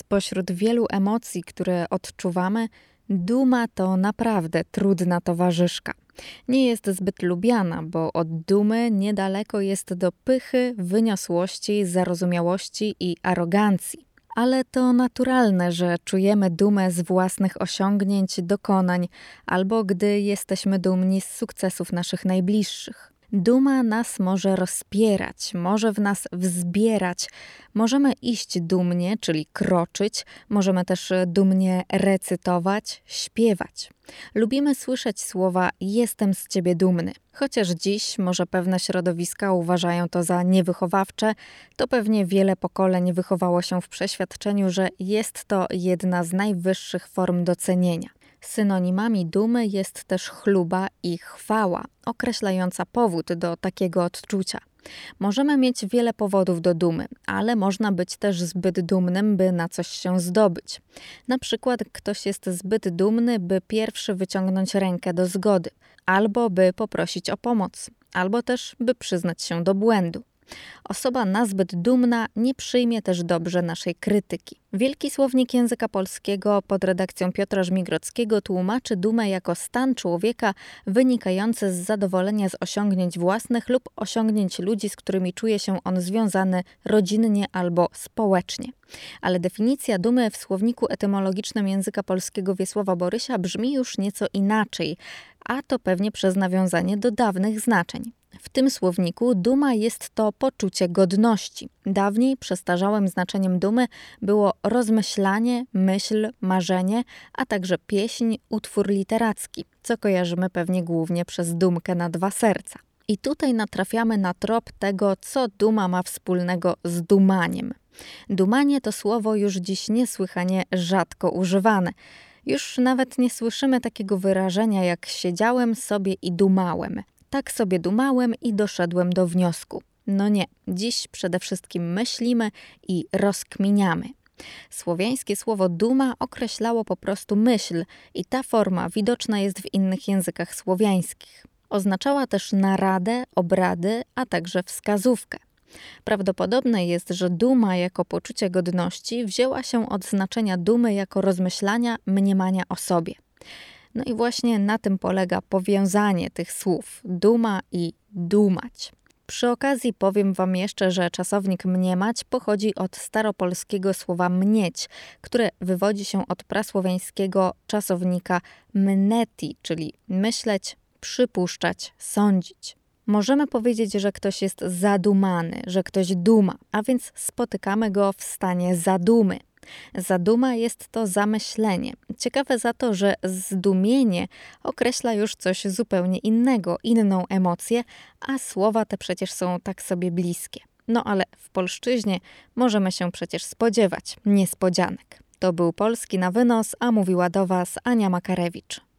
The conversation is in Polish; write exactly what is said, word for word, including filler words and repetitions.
Spośród wielu emocji, które odczuwamy, duma to naprawdę trudna towarzyszka. Nie jest zbyt lubiana, bo od dumy niedaleko jest do pychy, wyniosłości, zarozumiałości i arogancji. Ale to naturalne, że czujemy dumę z własnych osiągnięć, dokonań, albo gdy jesteśmy dumni z sukcesów naszych najbliższych. Duma nas może rozpierać, może w nas wzbierać. Możemy iść dumnie, czyli kroczyć, możemy też dumnie recytować, śpiewać. Lubimy słyszeć słowa „jestem z ciebie dumny”. Chociaż dziś może pewne środowiska uważają to za niewychowawcze, to pewnie wiele pokoleń wychowało się w przeświadczeniu, że jest to jedna z najwyższych form docenienia. Synonimami dumy jest też chluba i chwała, określająca powód do takiego odczucia. Możemy mieć wiele powodów do dumy, ale można być też zbyt dumnym, by na coś się zdobyć. Na przykład ktoś jest zbyt dumny, by pierwszy wyciągnąć rękę do zgody, albo by poprosić o pomoc, albo też by przyznać się do błędu. Osoba nazbyt dumna nie przyjmie też dobrze naszej krytyki. Wielki Słownik Języka Polskiego pod redakcją Piotra Żmigrodzkiego tłumaczy dumę jako stan człowieka wynikający z zadowolenia z osiągnięć własnych lub osiągnięć ludzi, z którymi czuje się on związany rodzinnie albo społecznie. Ale definicja dumy w słowniku etymologicznym Języka Polskiego Wiesława Borysia brzmi już nieco inaczej, a to pewnie przez nawiązanie do dawnych znaczeń. W tym słowniku duma jest to poczucie godności. Dawniej przestarzałym znaczeniem dumy było rozmyślanie, myśl, marzenie, a także pieśń, utwór literacki, co kojarzymy pewnie głównie przez dumkę na dwa serca. I tutaj natrafiamy na trop tego, co duma ma wspólnego z dumaniem. Dumanie to słowo już dziś niesłychanie rzadko używane. Już nawet nie słyszymy takiego wyrażenia jak siedziałem sobie i dumałem. Tak sobie dumałem i doszedłem do wniosku. No nie, dziś przede wszystkim myślimy i rozkminiamy. Słowiańskie słowo duma określało po prostu myśl i ta forma widoczna jest w innych językach słowiańskich. Oznaczała też naradę, obrady, a także wskazówkę. Prawdopodobne jest, że duma jako poczucie godności wzięła się od znaczenia dumy jako rozmyślania, mniemania o sobie. No i właśnie na tym polega powiązanie tych słów duma i dumać. Przy okazji powiem wam jeszcze, że czasownik mniemać pochodzi od staropolskiego słowa mnieć, które wywodzi się od prasłowiańskiego czasownika mneti, czyli myśleć, przypuszczać, sądzić. Możemy powiedzieć, że ktoś jest zadumany, że ktoś duma, a więc spotykamy go w stanie zadumy. Zaduma jest to zamyślenie. Ciekawe za to, że zdumienie określa już coś zupełnie innego, inną emocję, a słowa te przecież są tak sobie bliskie. No ale w polszczyźnie możemy się przecież spodziewać niespodzianek. To był Polski na wynos, a mówiła do was Ania Makarewicz.